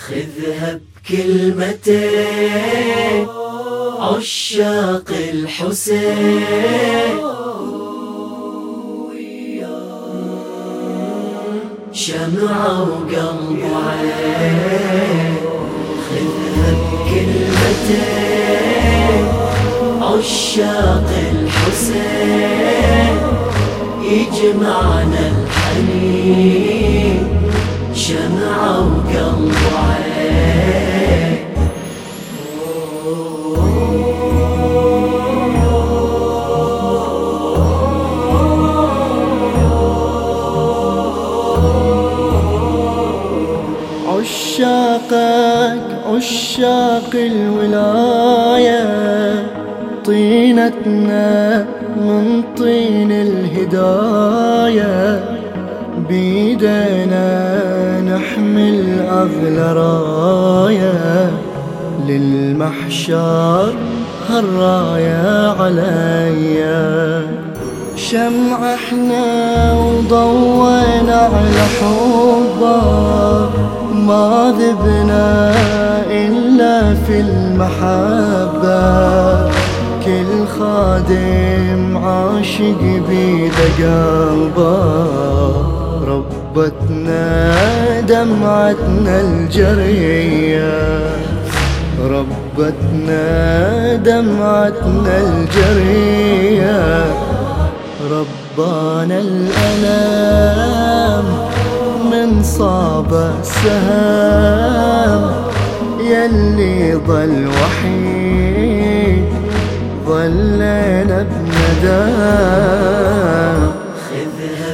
خذها بكلمتين عشاق الحسين، شمعة وقلب وعين. خذها بكلمتين عشاق الحسين، يجمعنا الحنين شمعة وقلب وعين. عشاقك عشاق الولاية، طينتنا من طين الهداية، بيدنا نحمل أغلى راية، للمحشر هالراية عليا. شمعة احنا وضوينا على حبه، ما ذبنا إلا في المحبة، كل خادم عاشق بيد قلبه، ربتنا دمعتنا الجرية، ربتنا دمعتنا الجرية. ربانا الألم من صاب السهام، يلي ظل وحيد ظلنا بندم. خذها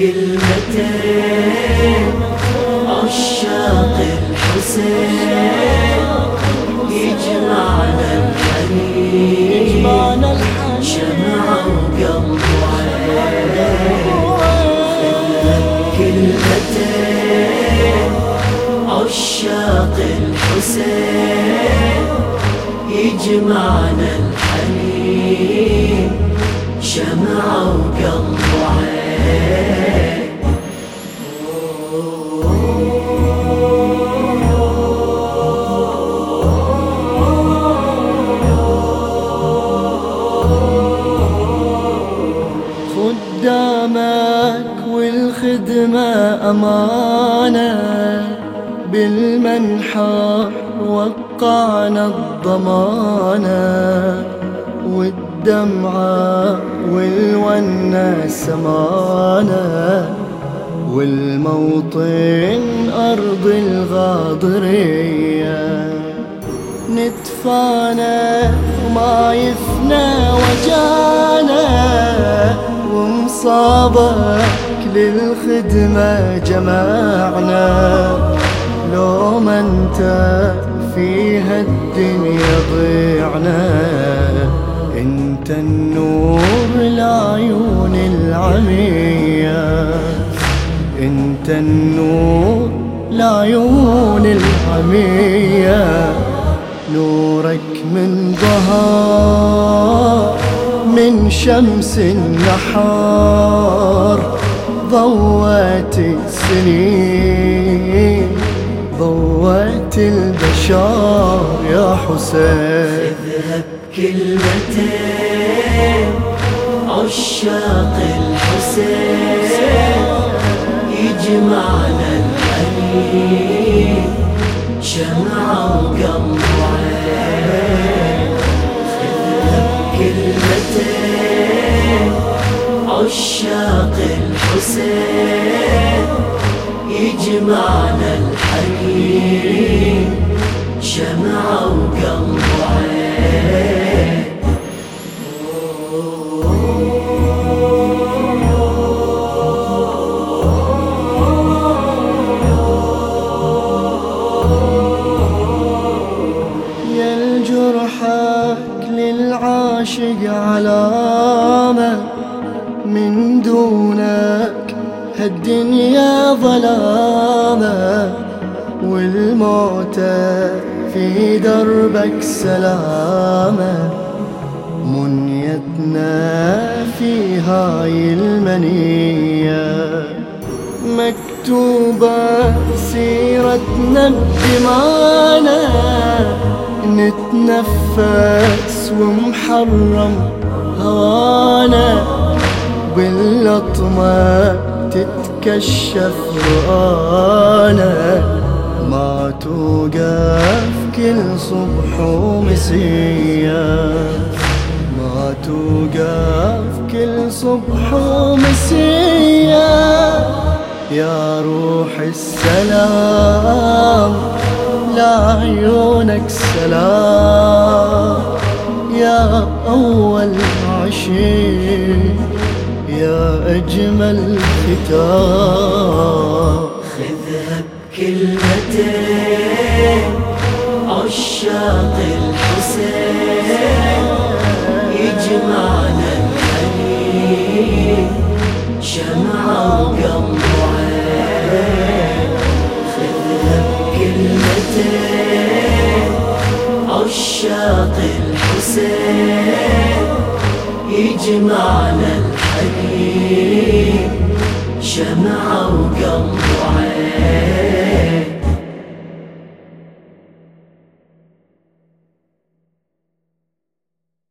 بكلمتين عشاق الحسين، يجمعنا الحنين شمعة وقلب وعين. خذها بكلمتين عشاق الحسين، يجمعنا الحنين شمعة وقلب وعين. خدامك والخدمة أمانة، بالمنحر وقعنا الضمانة، والدمعة والونة سمانة، والموطن أرض الغاضرية. نتفانى وما يفنى وجانا، ومصابك للخدمة جمعنا، لو ما انت في هالدنيا ضيعنا. انت النور لعيون العمية، انت النور لعيون العمية. نورك من ضهار من شمس النحار، ضوت السنين ضوت البشر يا حسين. خذها بكلمتين عشاق الحسين، يجمعنا الحنين شمعة وقلب وعين. خذها بكلمتين عشاق الحسين، يجمعنا الحنين شمعة وقلب وعين. يا الجرحك للعاشق علامة، من دونك هالدنيا ظلامة، والموتى في دربك سلامة. منيتنا في هاي المنية، مكتوبة سيرتنا بدمانا، نتنفس ومحرم هوانا، باللطمة تتكشف رؤانا، ما توقف كل صبح ومسية، ما توقف كل صبح ومسية. يا روح السلام لعيونك سلام، يا أول عشيق يا أجمل ختام. خذها بكلمتين عشاق الحسين، يجمعنا الحنين شمعة وقلب وعين. خذها بكلمتين عشاق الحسين، يجمعنا الحنين